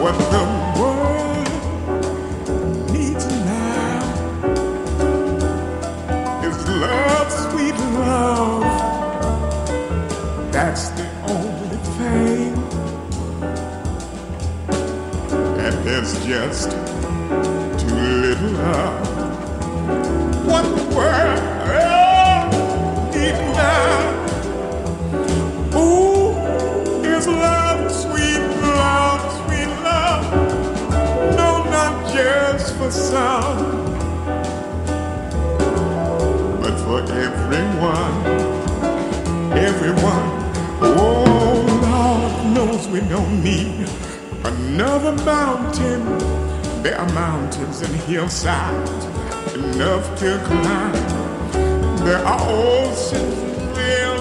what the world needs now is love, sweet love. That's the only thing. And there's just too little love. What the world needs now, ooh, is love, sweet love, sweet love. No, not just for some, but for everyone, everyone. Oh, Lord knows we don't need another mountain. There are mountains and hillsides enough to climb. There are oceans